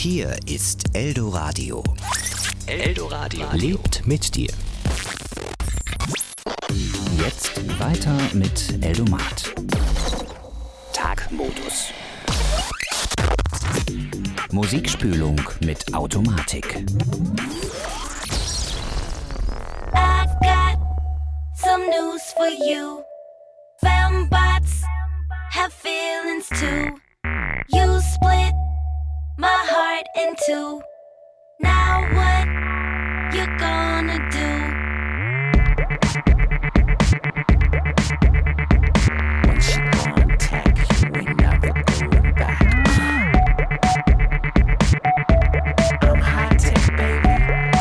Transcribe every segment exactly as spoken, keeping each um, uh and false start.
Hier ist Eldoradio. Eldoradio lebt mit dir. Jetzt weiter mit Eldomat. Tagmodus. Musikspülung mit Automatik. I've got some news for you. Fembots have feelings too. You split my heart in two. Now what you gonna do? When she gone tech, you ain't never going back. I'm high tech, baby.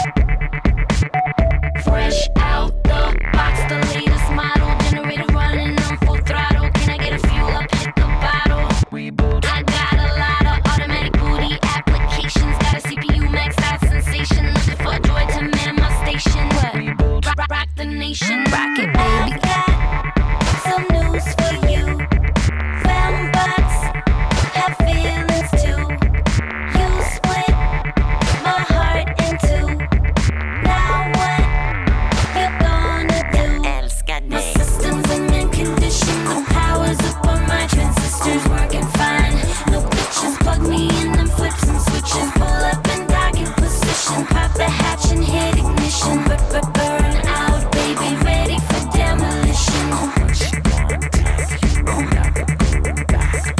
Fresh out the box, the latest model. Generator running on full throttle. Can I get a fuel up, hit the bottle? Reboot. I got a lot of automatic booty applications. Got a C P U maxed out sensation. Looking for a droid to man my station. What? Reboot. Rock, rock the nation. Rock it, baby. Got some news for you. Fembots have feelings too. You split my heart in two. Now what you gonna do? My system's in mint condition. The power's up on my transistors working fine. No glitches, plug me in them flips and switches. Pull up and dock in position. Pop the hatch and hit ignition. But but burn out, baby, ready for demolition. When she gone tech, you ain't never going back.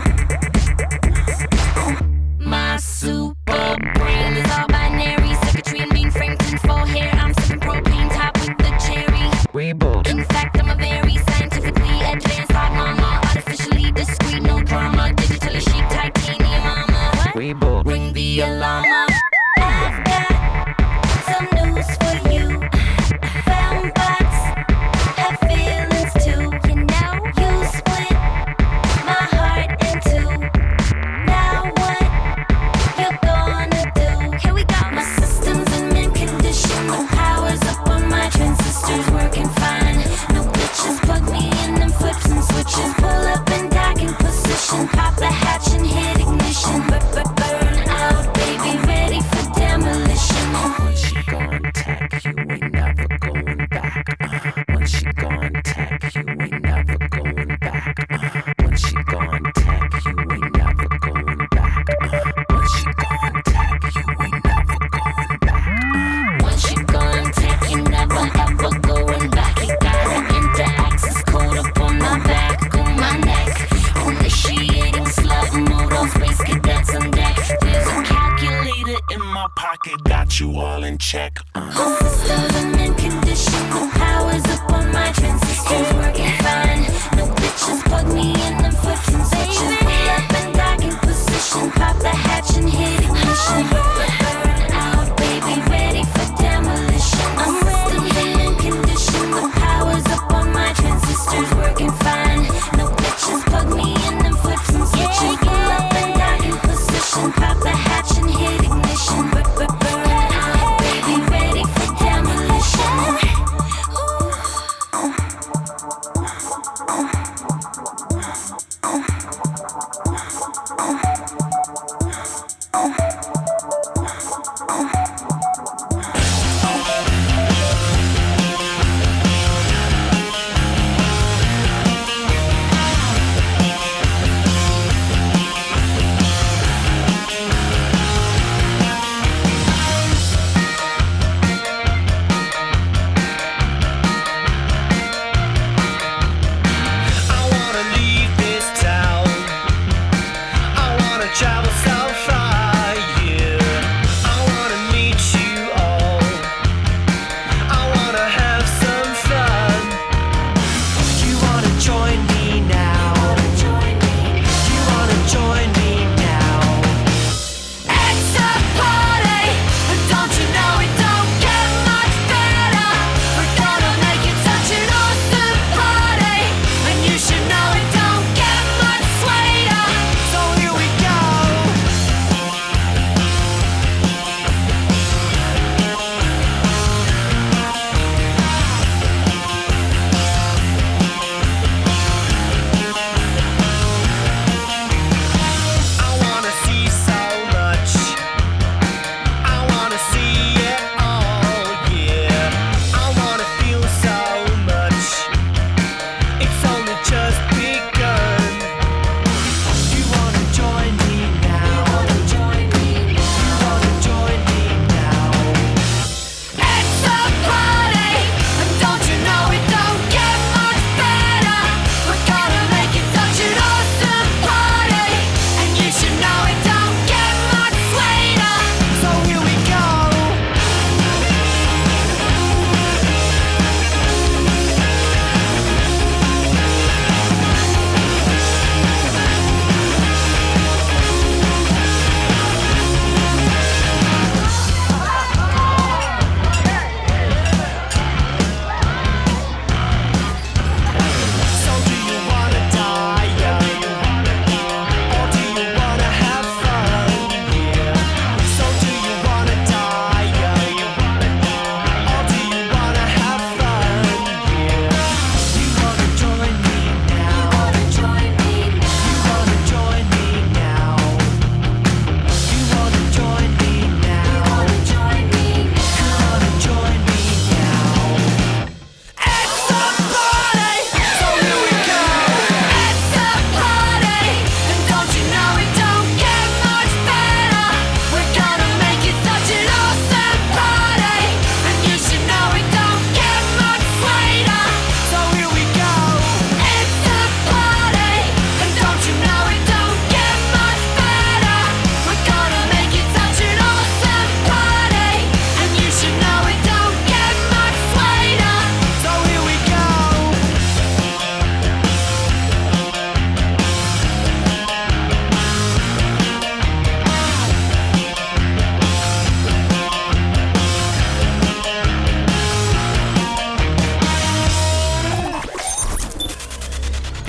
My super brain is all binary. Circuitry and mainframe, tinfoil hair. I'm sipping propane top with the cherry. Reboot. In fact, I'm a very scientifically advanced hot mama. Artificially discreet, no drama. Digitally chic, titanium armor. Reboot. Ring the alarm. I've got some news for you. Fembots have feelings too. You know, you split my heart in two. Now what you gonna do? Here we go. My system's in mint condition. The power's up on my transistors working fine. No glitches, plug me in them flips and switches. Pull up and dock in position. Pop the hatch and hit ignition. But but burn out, baby, ready for demolition. When she gone tech, you ain't never going back. Uh, When she gone tech, you ain't never going back. Uh, When she gone tech, you ain't never going back. Uh, When she gone tech, you ain't never going back. Once you gone tech, you never ever going back. You got an inter-access code up on my back, on my neck. Initiating slut mode on space cadets on deck. There's a calculator in my Pocket got you all in check. Uh, My system's in mint condition. The power's up on my transistors working fine. No glitches, plug me in them flips and switches. Pull up and dock in position. Pop the hatch and hit ignition. Burn out, baby, ready for demolition. My system's in mint condition. The power's up on my transistors working fine. No glitches, plug me in them flips and switches. Pull up and dock in position. Pop the hatch and hit ignition. Burn out, baby, ready for demolition.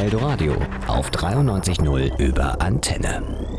Eldoradio auf dreiundneunzig Komma null über Antenne.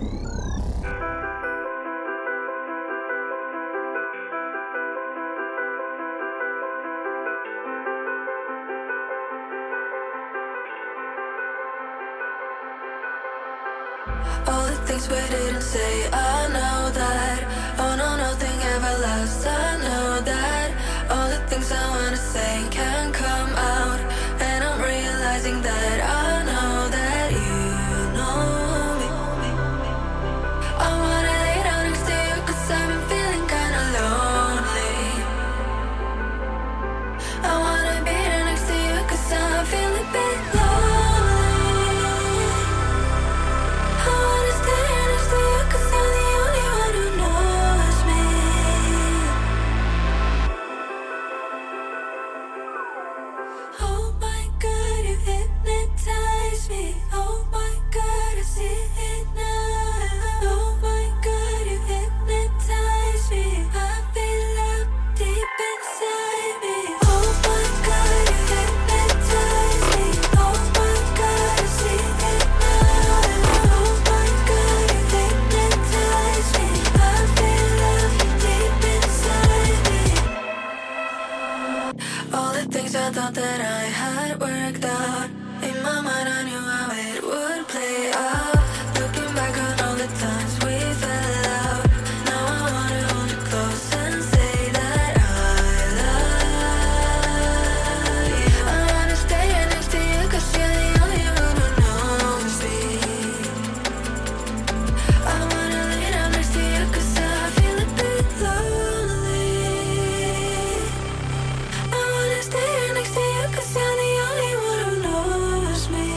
All the things we didn't say, I know that. Oh no, nothing ever lasts, I know that. All the things I wanna say can't come out, and I'm realizing that I know that you know me. I wanna lay down next to you, cause I've been feeling kinda lonely. I wanna be there next to you, cause I'm feeling a bit lonely. I wanna stay next to you, cause you're the only one who knows me. Oh my God, you hypnotize me. Oh my God, I see it now. Oh my God, you hypnotize me. I feel up deep inside me. Oh my God, you hypnotize me. Oh my God, I see it now. Oh my God, you hypnotize me. I feel up deep inside me. All the things I thought that I had worked out, in my mind I knew how it would play out. Looking back on all the times we fell out, now I wanna hold you close and say that I love you. I wanna stay here next to you, cause you're the only one who knows me. I wanna lay down next to you, cause I feel a bit lonely. I wanna stay here next to you, cause you're the only one who knows me.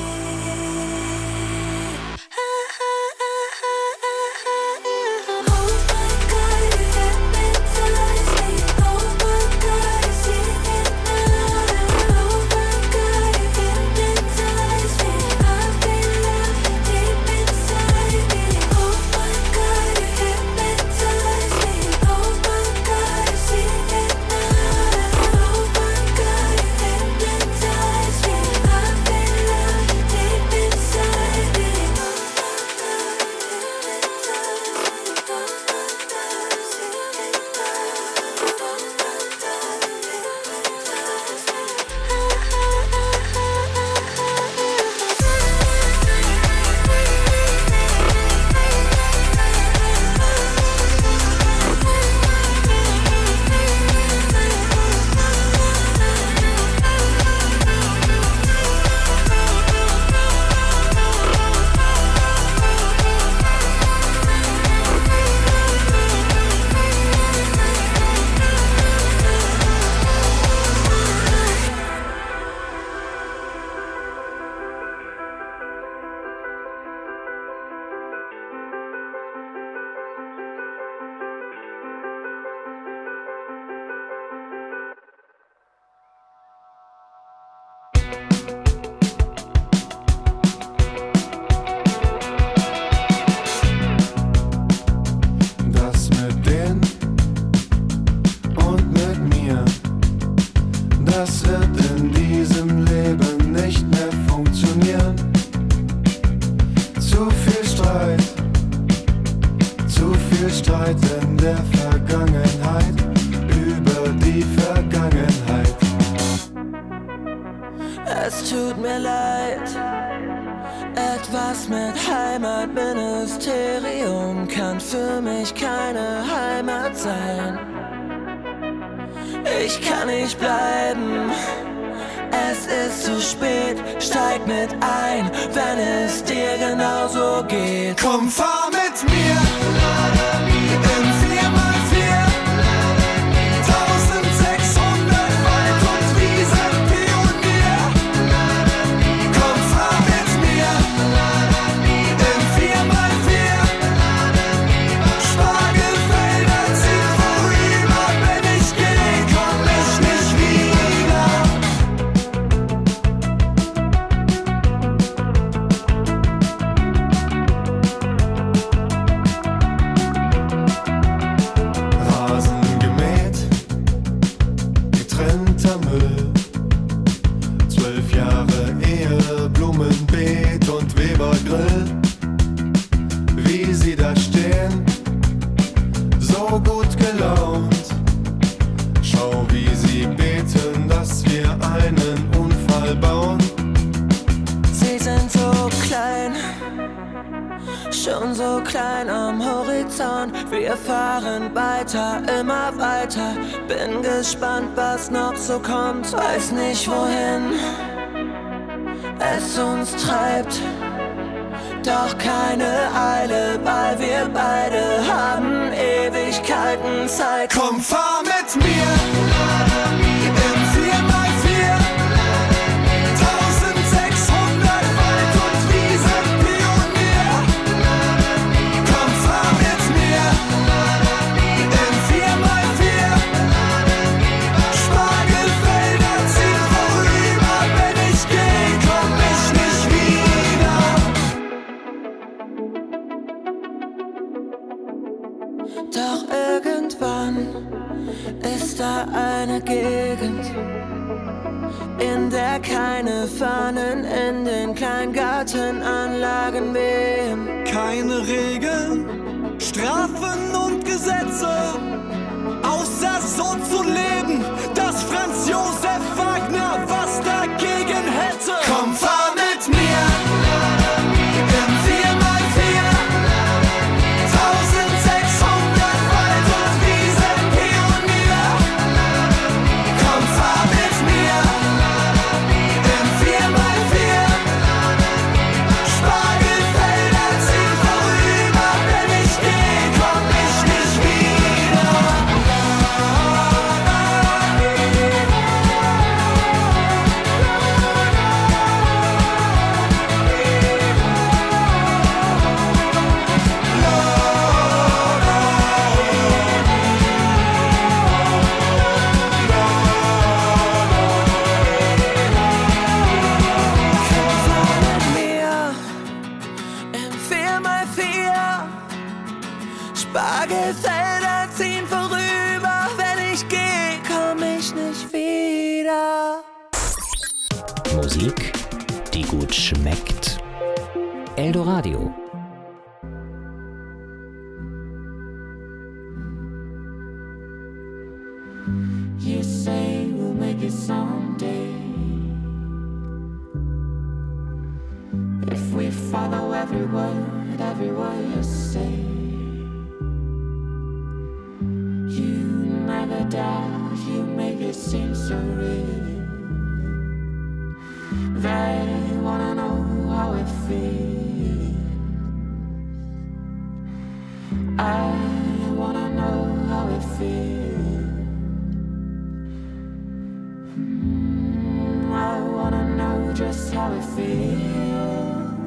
Oh my God, you hypnotize me. Oh my God, I see it now. Oh my God, you hypnotize me. I feel up deep inside me. Oh my God, you hypnotize me. Oh my God, I see it now. Oh my God, you hypnotize me. I feel up deep inside me. Das mit denen und mit mir, das wird in diesem Leben nicht mehr funktionieren. Zu viel Streit, zu viel Streit in der Vergangenheit, über die Vergangenheit. Es tut mir leid, etwas mit Heimatministerium kann für mich keine Heimat sein. Ich kann nicht bleiben, es ist zu spät, steig mit ein, wenn es dir genauso geht. Komm, fahr mit mir im vier mal vier, eintausendsechshundert Wald und Wiesen Pionier. Komm, fahr mit mir im vier mal vier, Spargelfelder ziehen vorüber, wenn ich geh, komm ich nicht wieder. Blumen, schon so klein am Horizont. Wir fahren weiter, immer weiter. Bin gespannt, was noch so kommt. Weiß nicht wohin es uns treibt. Doch keine Eile, weil wir beide haben Ewigkeiten Zeit. Komm, fahr mit mir im vier mal vier, eintausendsechshundert Wald und Wiesen Pionier. Komm, fahr mit mir im vier mal vier, Spargelfelder ziehen vorüber. Wenn ich geh, komm ich nicht wieder. Doch irgendwann ist da eine Gegend, in der keine Fahnen in den Kleingartenanlagen wehen. Keine Regeln, Strafen und Gesetze, außer so zu leben, dass Franz Josef Wagner was dagegen hätte. Komm, fahr mit mir im vier mal vier, eintausendsechshundert Wald und Wiesen Pionier. Komm, fahr mit mir im vier mal vier, Spargelfelder ziehen vorüber. Wenn ich geh, komm ich nicht wieder. Im vier mal vier, Spargelfelder ziehen vorüber. Wenn ich geh, komm ich nicht wieder. Musik, die gut schmeckt. Eldoradio. You say we'll make it someday. If we follow every word, every word you say. You never doubt, you make it seem so real. They wanna know how it feels. I wanna know how it feels. Mm, I wanna know just how it feels.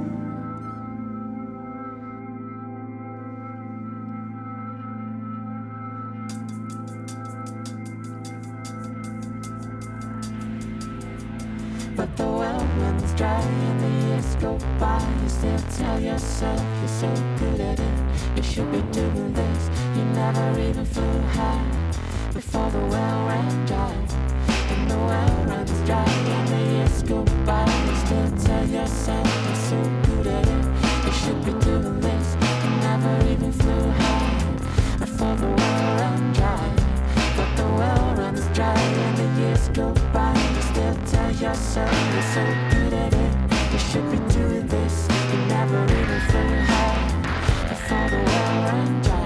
But the well runs dry and the years go by. You still tell yourself you're so good at it. You should be doing this. You never even flew high before the well ran dry. And the well runs dry and the years go by. You still tell yourself you're so good at it. You should be doing this. You never even flew high before the well ran dry. But the well runs dry and the years go by. You still tell yourself you're so good at it. You should be doing this. You never even flew high before the well ran dry.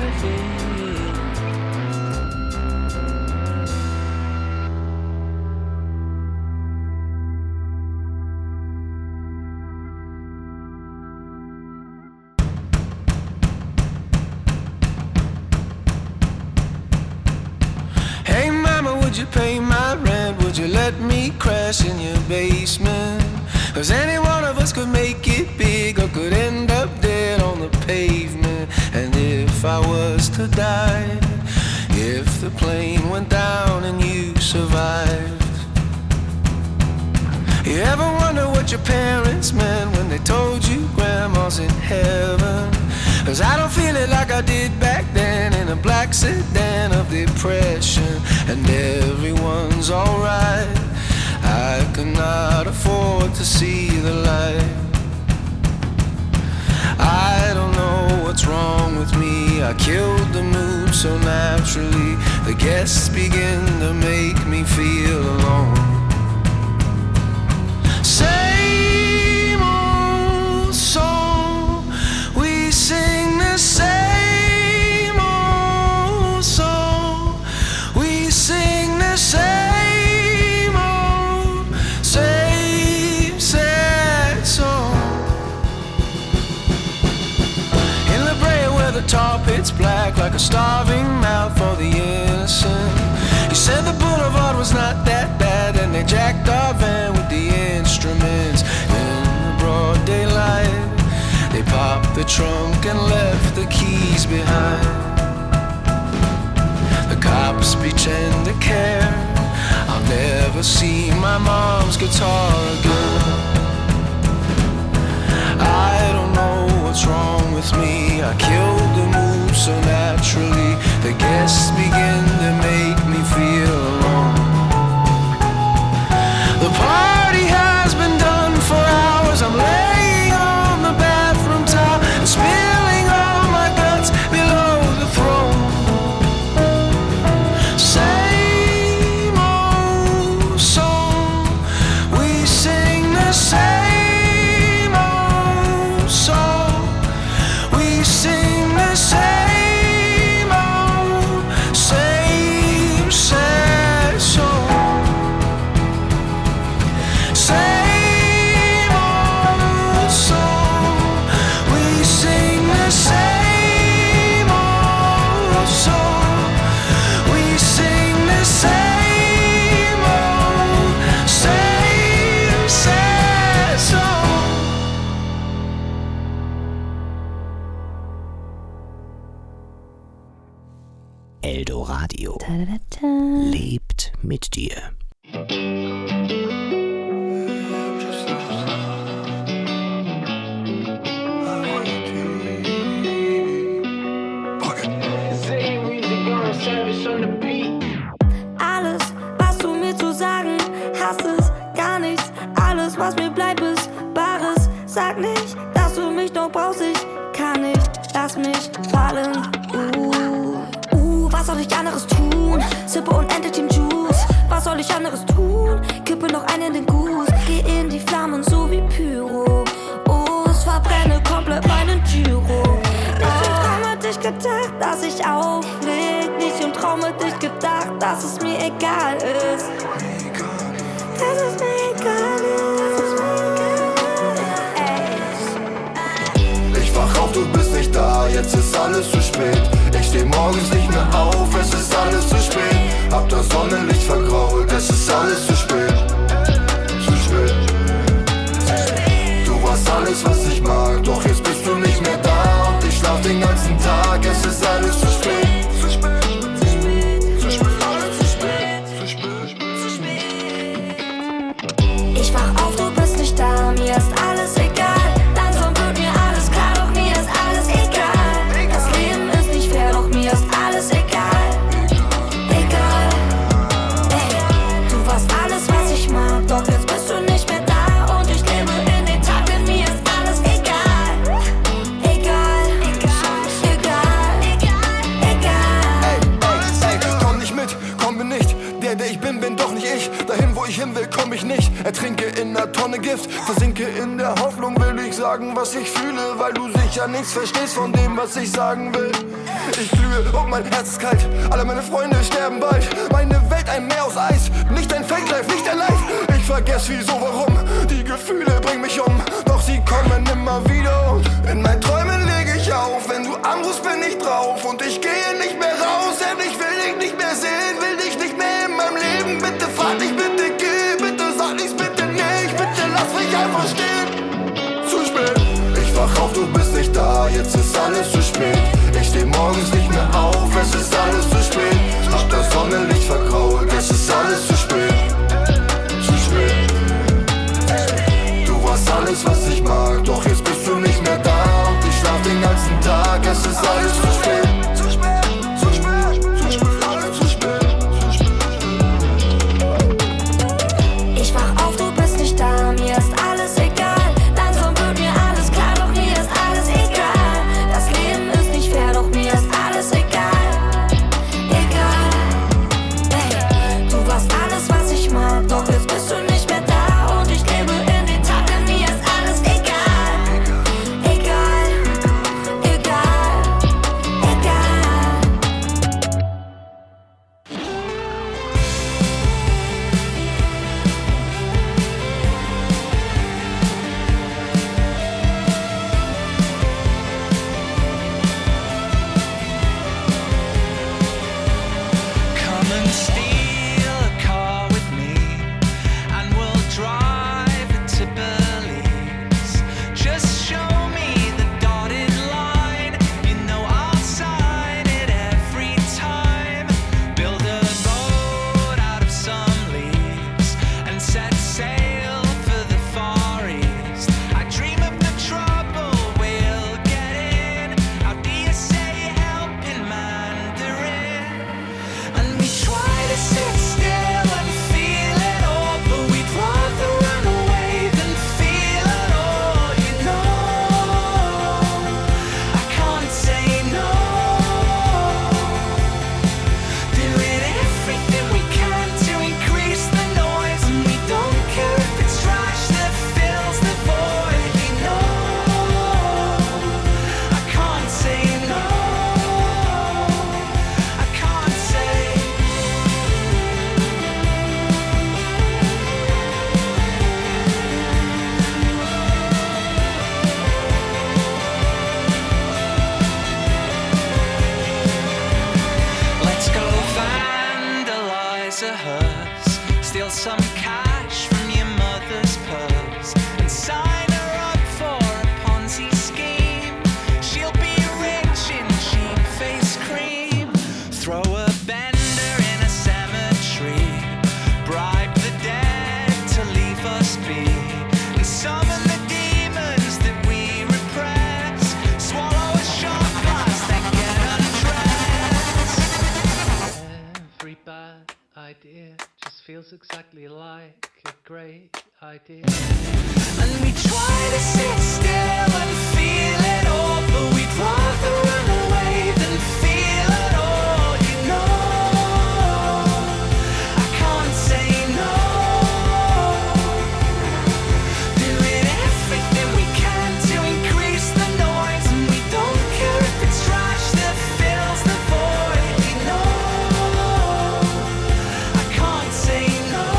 Hey mama, would you pay my rent? Would you let me crash in your basement? Cause any one of us could make it big or could end up dead on the pavement. And if I was to die, if the plane went down and you survived, you ever wonder what your parents meant when they told you grandma's in heaven? Cause I don't feel it like I did back then in a black sedan of depression. And everyone's alright, I cannot afford to see the light. I don't know what's wrong with me, I killed the mood so naturally. The guests begin to make me feel alone. Same old song, we sing the same old song, we sing the same old, same sad song. In La Brea where the tar pit's black like a starving mouth for the innocent. You said the boulevard was not that bad, and they jacked our van with the instruments. In the broad daylight, they popped the trunk and left the keys behind. The cops pretend to care, I'll never see my mom's guitar again. I don't know what's wrong with me, I killed the mood so naturally. The guests begin to make me feel alone. The party has been done for hours, I'm laying on the bathroom towel and spilling all my guts below the throne. Same old song, we sing the same old song, we sing the same old, same sad song. Same old song, we sing the same old song, we sing the same old, same sad song. Eldoradio lebt mit dir. Alles, was du mir zu sagen hast, ist gar nichts. Alles, was mir bleibt, ist Bares. Sag nicht, dass du mich noch brauchst, ich kann nicht. Lass mich fallen. Uh, uh, was soll ich anderes tun? Sippe unendlich den Juice. Was soll ich anderes tun? Kippe noch einen in den Guss. Geh in die Flammen so wie Pyro. Oh, es verbrenne komplett meinen Gyro. Nicht im Traum hätte ich gedacht, dass ich aufleg. Nicht im Traum hätte ich gedacht, dass es mir egal ist. Dass es mir egal ist. Ey. Ich wach auf, du bist nicht da, jetzt ist alles zu spät. Ich steh morgens nicht mehr auf, es ist alles zu spät. Hab das Sonnenlicht vergrault, es ist alles zu spät. Zu spät. Du warst alles, was ich mag, doch jetzt bist du nicht mehr da. Und ich schlaf den ganzen Tag, es ist alles zu spät. Zu spät, zu spät, zu spät, alles zu spät, zu spät, zu spät. Ich wach auf, du bist nicht da, mir ist alles egal. Langsam wird mir alles klar, doch mir ist alles egal. Das Leben ist nicht fair, doch mir ist alles egal. Egal, ey, du warst alles, was ich mag, doch jetzt bist du nicht mehr da. Und ich lebe in den Tag, denn mir ist alles egal. Egal, egal, egal, egal. Ey, ey, ey, komm nicht mit, komm mir nicht. Der, der ich bin, bin doch nicht ich. Dahin, wo ich hin will, komm ich nicht. Ertrinke in ner Tonne Gift, versinke in der Hoffnung, will ich sagen, was ich fühle, weil du sicher nichts verstehst von dem, was ich sagen will. Ich glühe und mein Herz ist kalt. Alle meine Freunde sterben bald. Meine Welt ein Meer aus Eis. Nicht ein Fake-Life, nicht ein Life. Ich vergess wieso, warum. Die Gefühle bringen mich um. Doch sie kommen immer wieder. Und in meinen Träumen lege ich auf. Wenn du anrufst, bin ich drauf. Und ich gehe nicht mehr raus. Denn ich will dich nicht mehr sehen. Will dich nicht mehr in meinem Leben. Bitte fahr dich, bitte geh. Bitte sag nichts, bitte nicht. Bitte lass mich einfach stehen. Zu spät. Ich wach auf, du bist nicht da. Jetzt ist alles zu spät. Ich steh morgens nicht mehr auf. Es ist alles zu spät. Hab das Sonnenlicht vergrault. Es ist alles zu spät. Zu spät. Du warst alles, was ich mag. Doch jetzt bist du nicht mehr da. Und ich schlaf den ganzen Tag. Es ist alles zu spät. Zu spät. Zu spät. Zu spät. Alles zu spät. Ich wach auf, du bist nicht da, mir ist alles egal. Langsam wird mir alles klar, doch mir ist alles egal. Das Leben ist nicht fair, doch mir ist alles egal. Egal. Ey, du warst alles, was ich mag, doch jetzt bist du nicht mehr da. Und ich lebe in den Tag, denn mir ist alles egal. Egal. Egal. Egal. Come and steal a car with me, and we'll drive it to Belize. Just show me the dotted line, you know I'll sign it every time. Build a boat out of some leaves and set sail for the Far East. I dream of the trouble we'll get in. How do you say help in Mandarin? And we try to sit still and feel it all, but we'd rather run away than feel it all, you know. I can't say no. Doing everything we can to increase the noise, and we don't care if it's trash that fills the void, you know. I can't say no. I can't say. Let's go vandalize a hearse, steal some cash from your mother's purse, and sign her up for a Ponzi scheme. She'll be rich in cheap face cream. Throw a bender in a cemetery, bribe the dead to leave us be, and summon the demons that we repress. Swallow a shot glass, then get undressed. Every bad idea just feels exactly like a great idea. And we try to sit still and feel it all, but we'd rather run away than feel it all, you know. I can't say no. Doing everything we can to increase the noise, and we don't care if it's trash that fills the void, you know. I can't say no.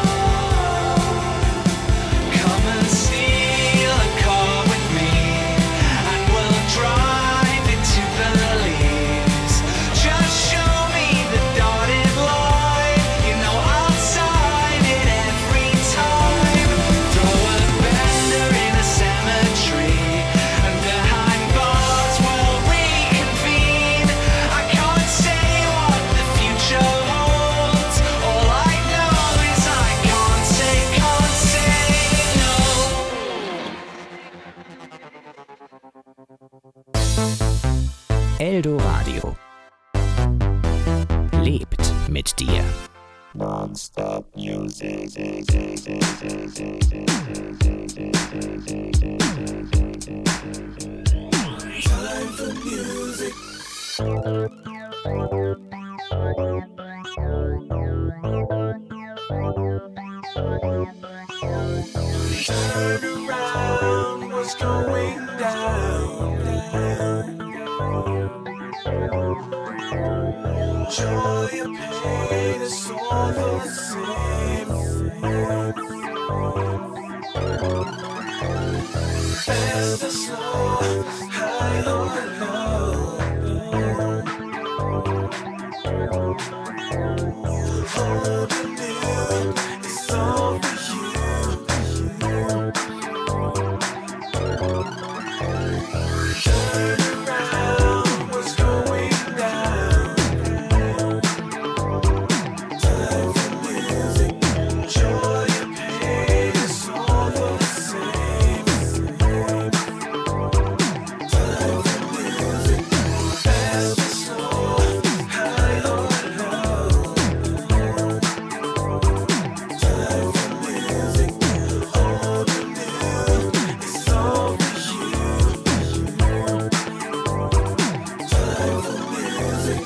Come and steal a car with me, and we'll drive it to Belize. Just show me the dotted line, you know I'll sign it every time. Throw a bender in a cemetery, and behind bars we'll reconvene. I can't say what the future holds. All I know is I can't say, can't say no. Eldo Radio. Lebt mit dir. Non-stop music. Time for music. Turn around, what's going down? Joy and pain is all the same. Fast or slow, high or low. Holding you is all for you. Turn around, what's going down? Time for music, joy and pain is all the same. Time for music, fast or slow, high or low. Time for music, holding you is all for you. Time for music.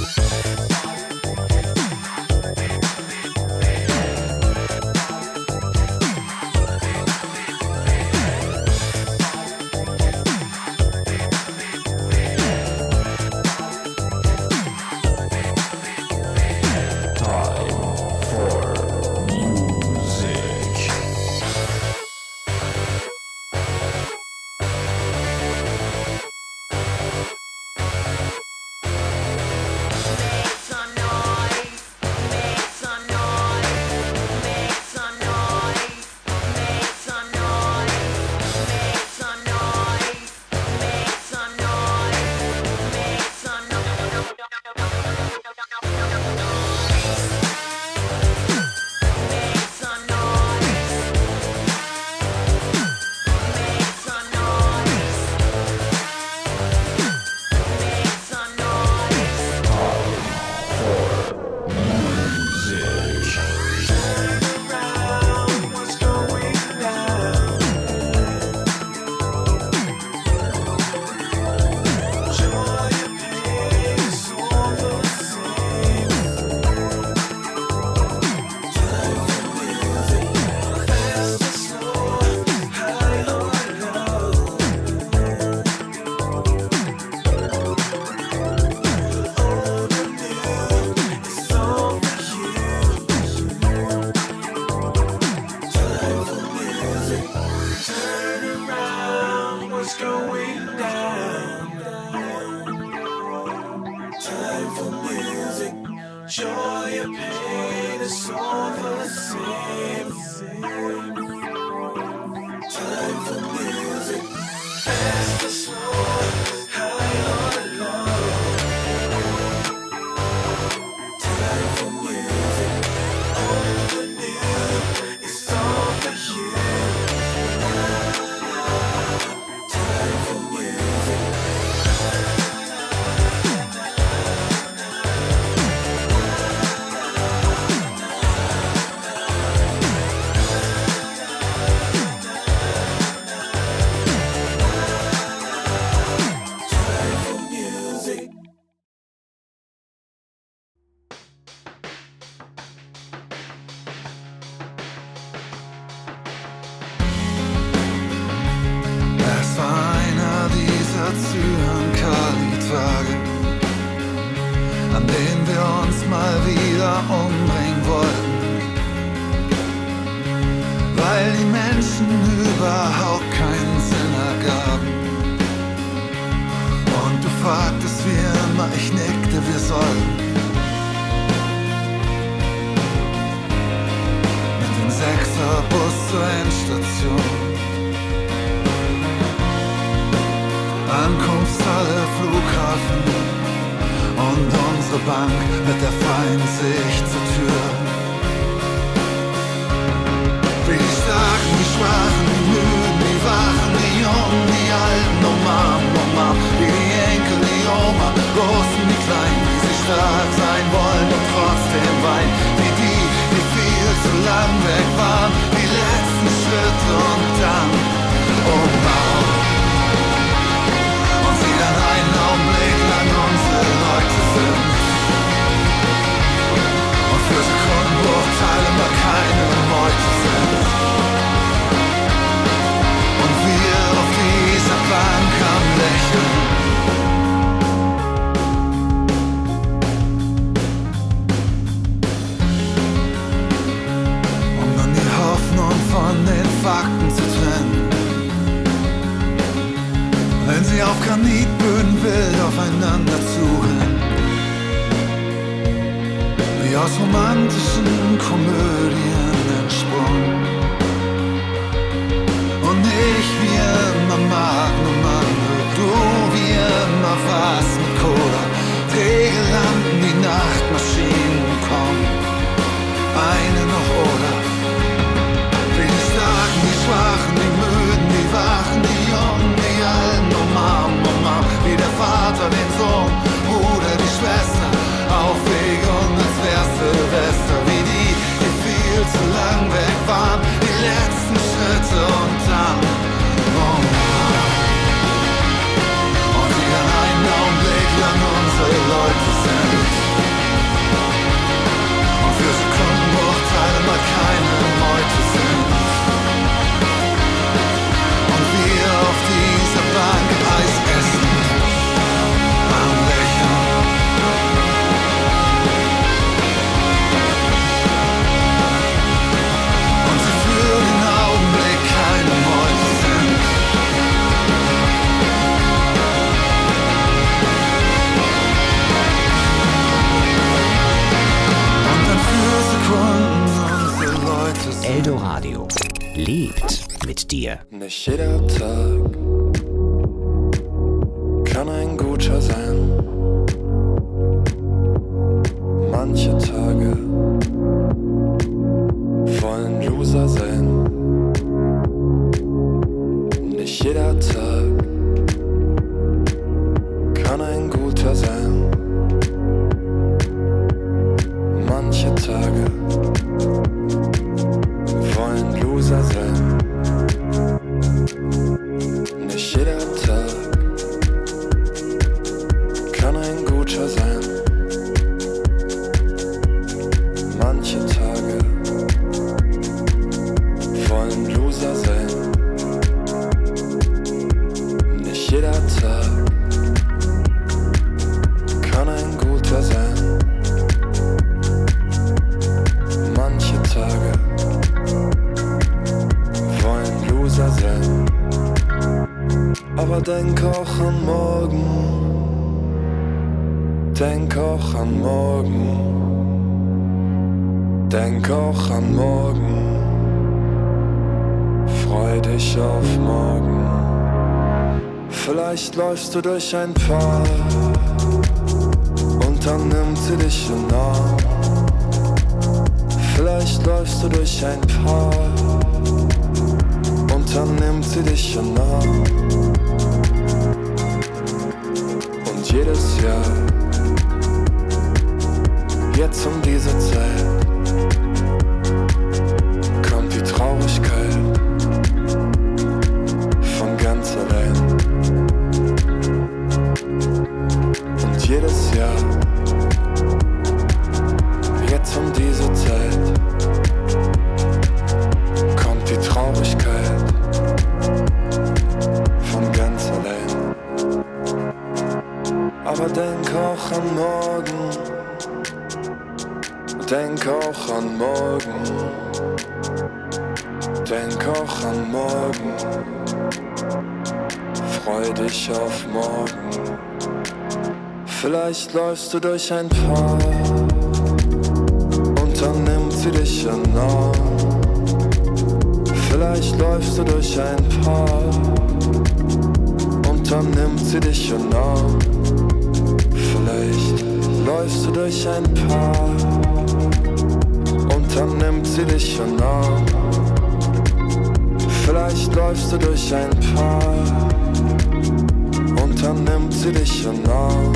What's going down? Joy and pain is all the same. Time for music, fast or slow, high or low. Holding you is all for you. Time for music, turn around, what's going down? Time for music, joy and pain is all the same. Time for music, fast or slow, high or low. Time for music, holding you is all for you. Time for music. Time for music. Es war einer dieser Zyankali-Tage, an denen wir uns mal wieder umbringen wollten, weil die Menschen überhaupt keinen Sinn ergaben. Und du fragtest wie immer, ich nickte, wir sollten mit dem Sechserbus zur Endstation. Ankunftshalle, Flughafen und unsere Bank mit der freien Sicht zur Tür. Wie die Starken, die Schwachen, die Müden, die Wachen, die Jungen, die Alten, umarmen, umarmen. Wie die Enkel, die Oma, Großen, die Kleinen, wie sie stark sein wollen und trotzdem weinen. Wie die, die viel zu lang weg waren, die letzten Schritte und dann umarmen. Und sie dann einen Augenblick lang unsere Leute sind. Und für Sekunden Granitböden wild aufeinander zurennen. Wie aus romantischen Komödien entsprungen. Und ich wie immer Magnum Mann, du wie immer was mit Cola. Regellampen, die Nachtmaschinen kommen, eine noch oder. Wie die Starken, die Schwachen, die Müden, die Wachen, die Jungen, die Alten, um Arm, um Arm. Wie der Vater den Sohn, Bruder die Schwester, Aufregung als wär's Silvester. Wie die, die viel zu lang weg waren, die letzten Schritte und dann, oh Mann. Und die an einen Augenblick lang unsere Leute sind. Und für Sekundenbruchteile mal keine Meute sind. Und wir auf dieser Bank Eis essen, am Lächeln. Und sie für den Augenblick keine Meute sind. Und dann für Sekunden unsere Leute sind. Eldoradio lebt mit dir. Nicht jeder Tag kann ein guter sein. Manche Tage wollen Loser sein. Nicht jeder Tag kann ein guter sein. Manche Tage wollen Loser sein. Nicht jeder Tag kann ein guter sein. Manche Tage wollen Loser sein. Nicht jeder Tag kann ein guter sein. Manche Tage wollen Loser sein. Aber denk auch an morgen. Denk auch an morgen. Denk auch an morgen. Freu dich auf morgen. Vielleicht läufst du durch ein Park und dann nimmt sie dich in den Arm. Vielleicht läufst du durch ein Park und dann nimmt sie dich in den Arm. Und jedes Jahr, jetzt um diese Zeit, kommt die Traurigkeit von ganz allein. Und jedes Jahr, jetzt um diese Zeit, kommt die Traurigkeit von ganz allein. Aber denk auch an morgen. Denk auch an morgen. Denk auch an morgen. Freu dich auf morgen. Vielleicht läufst du durch ein Park und dann nimmt sie dich in den Arm. Vielleicht läufst du durch ein Park und dann nimmt sie dich in den Arm. Vielleicht läufst du durch ein Park und dann nimmt sie dich in den Arm. Vielleicht läufst du durch ein Park und dann nimmt sie dich in den Arm.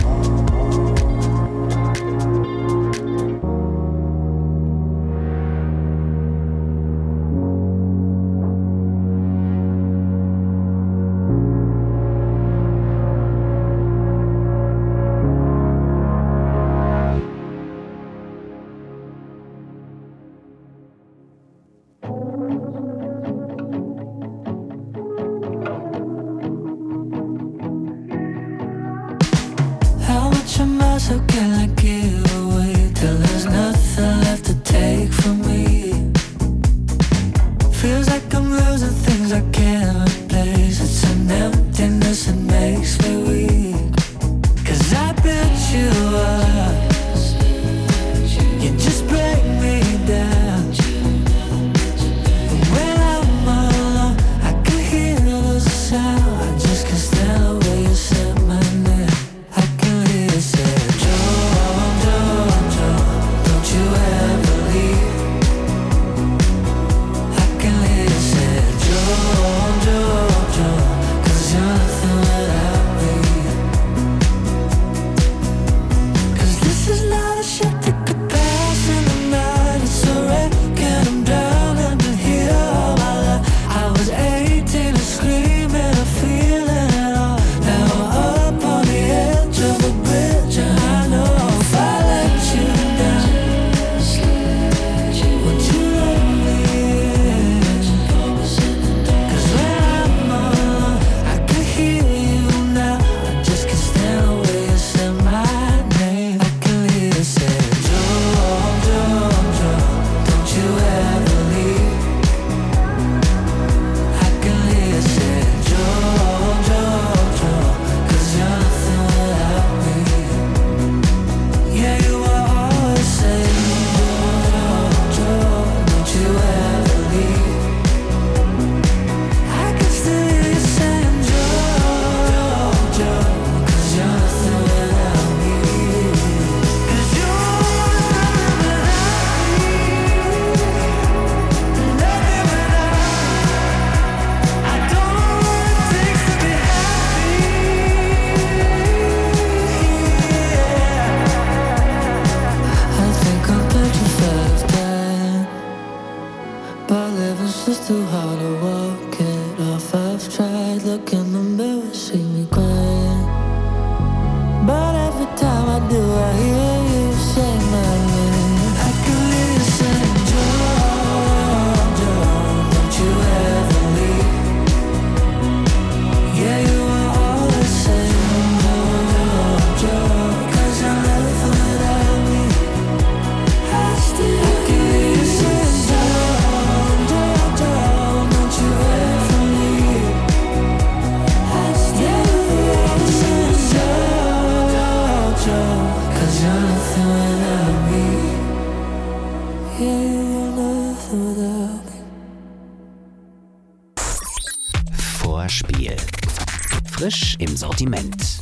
How much am I, so can I give away till there's nothing left to take from me? Feels like I'm losing things I can't replace. It's an emptiness that makes me weak. just too hard to walk it off. I've tried, look in the mirror, see me crying. But every time I do, I hear you say my name. I can hear you saying, Joe, Joe, don't you ever leave. Yeah, you are all the same, Joe, Joe, 'cause you're nothing without me. I still I can hear you saying, Joe, Joe, Joe, don't you ever leave. I still hear you saying, Joe, Joe, 'cause you're nothing without me. Yeah, you're nothing without me. Vorspiel. Frisch im Sortiment.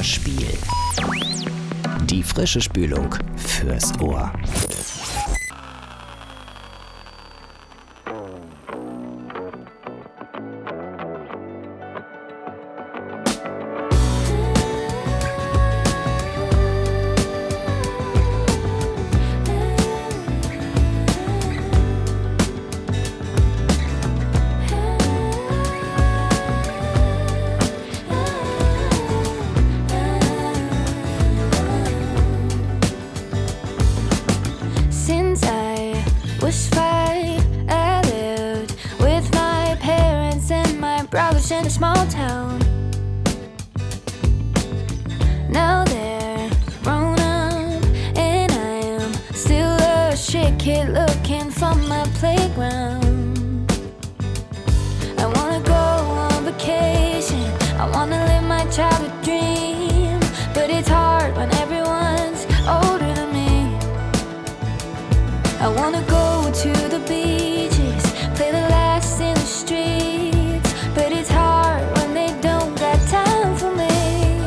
Hörspiel. Die frische Spülung fürs Ohr. In a small town. Now they're grown up, and I am still a shit kid looking for my playground. I wanna go on vacation, I wanna live my childhood dream, but it's hard when everyone's older than me. I wanna go to the beaches, play the last in the streets, but it's hard when they don't got time for me.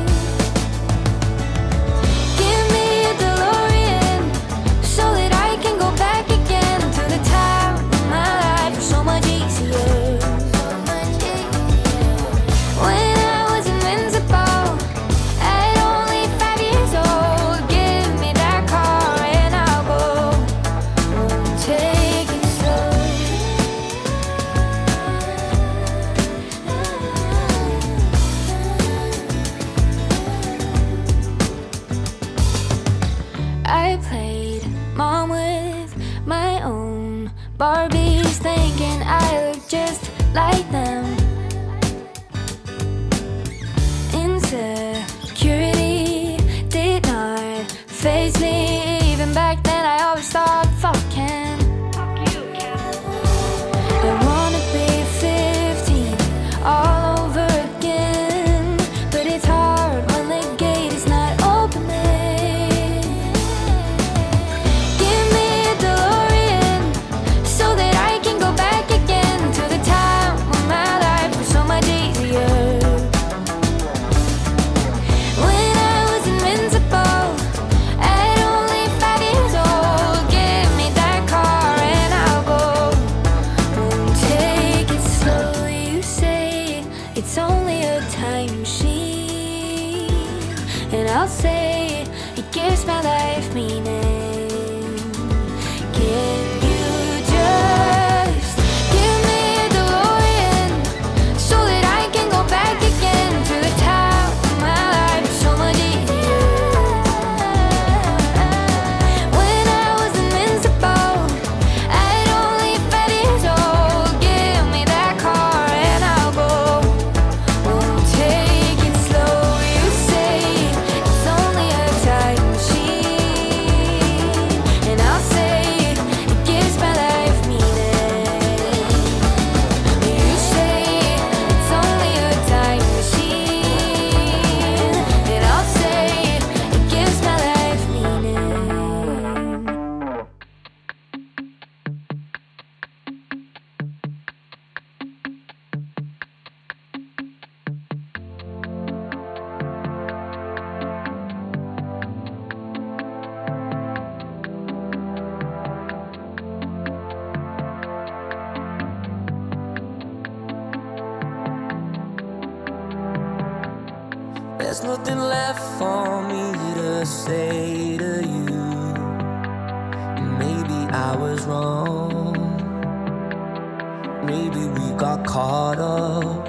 Give me a DeLorean so that I can go back again to the time when my life was so much easier. When I was invincible at only five years old, give me that car and I'll go. Won't take it slow. I played mom with my own Barbies, thinking I look just like them. Insecurity did not faze me. Even back then I always thought, fuck him. I wanna be fifteen all over again, but it's hard when the gate is not opening. Give me a DeLorean so that I can go back again to the time when my life was so much easier. When I was invincible at only five years old, give me that car and I'll go. Won't take it slow. You say it's only a time machine, and I'll say it gives my life meaning. Can you just give me a DeLorean so that I can go back again to the time when my life was so much easier? When I was invincible at only five years old, give me that car and I'll go. Won't take it slow. You say it's only a time machine, and I'll say it gives my life meaning. You say it's only a time machine, and I'll say it gives my life meaning. There's nothing left for me to say to you. Maybe I was wrong. Maybe we got caught up.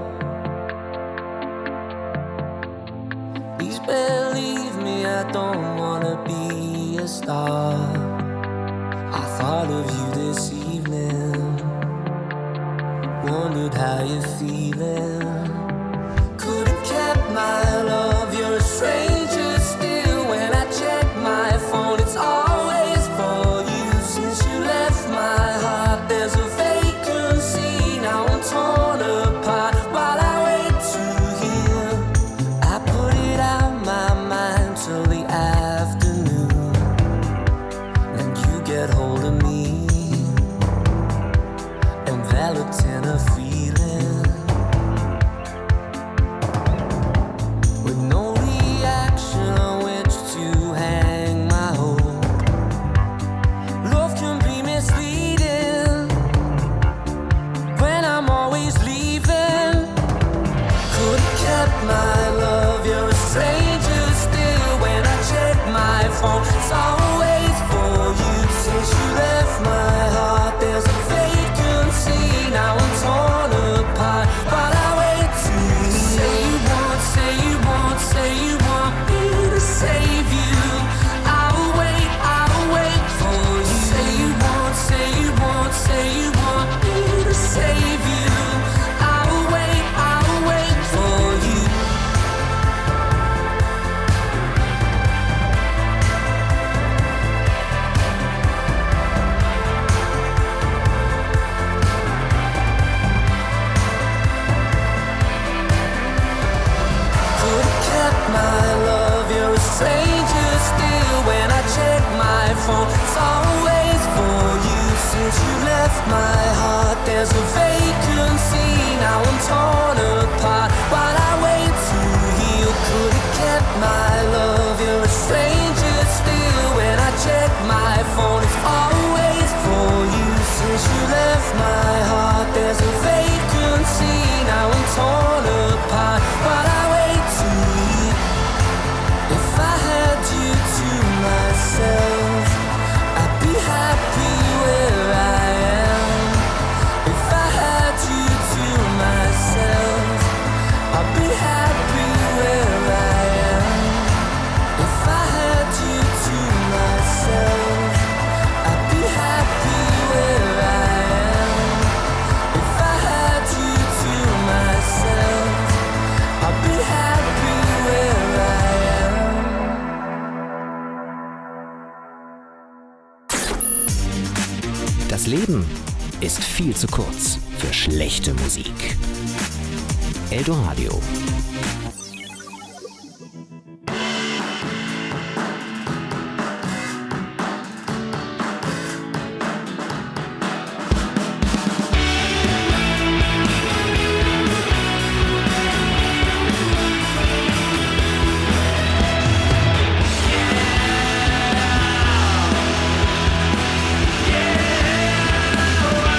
Please believe me, I don't wanna be a star. I thought of you this evening, wondered how you're feeling. Could've kept my love, you're a stranger still. When I check my phone, it's always for you. Since you left my heart, there's a vacancy. Now I'm torn apart while I wait to hear. I put it out my mind till the afternoon, and you get hold of me, enveloped in a feeling with no reaction. stranger still when I check my phone. It's always for you. Since you left my heart, there's a vacancy. Now I'm torn apart, but I wait to say you want, say you want, say you want me to save you. I will wait, I will wait for you. Say you want, say you want, say you want me to save you. I will wait, I will wait for you. Could've kept my love, you're a stranger still when I check my phone. It's always for you. Since you left my heart, there's a vacancy. Now I'm torn apart, but I wait to heal. Could've kept my love, you're a stranger still when I check my phone. It's always for you. Since you left my heart, there's a vacancy. Now I'm torn apart, but I wait to heal. If I had you to myself, I'd be happy where I am. If I had you to myself, I'd be happy where I am. If I had you to myself, I'd be happy where I am. If I had you to myself, I'd be happy where I am. Das Leben ist viel zu kurz für schlechte Musik. Eldoradio.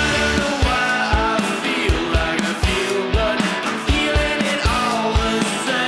Feel like I feel, but I'm feeling it all the same.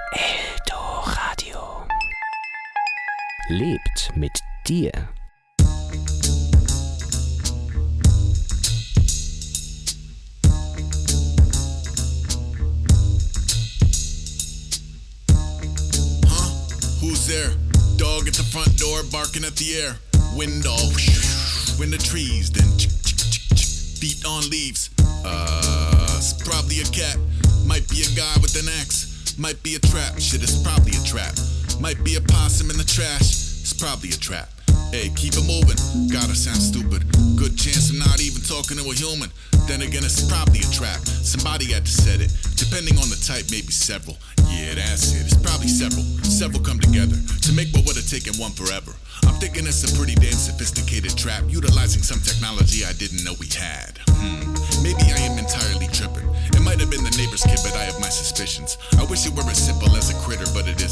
Eldoradio. Lebt mit dir. Who's there? Dog at the front door barking at the air. Wind all in the trees, then feet on leaves. Uh, it's probably a cat. Might be a guy with an axe. Might be a trap. Shit, it's probably a trap. Might be a possum in the trash. It's probably a trap. Hey, keep it moving. Gotta sound stupid. Good chance I'm not even talking to a human. Then again, it's probably a trap. Somebody had to set it. Depending on the type, maybe several. Yeah, that's it. It's probably several. Several come together to make what would have taken one forever. I'm thinking it's a pretty damn sophisticated trap, utilizing some technology I didn't know we had. Hmm, maybe I am entirely tripping. It might have been the neighbor's kid, but I have my suspicions. I wish it were as simple as a critter, but it isn't.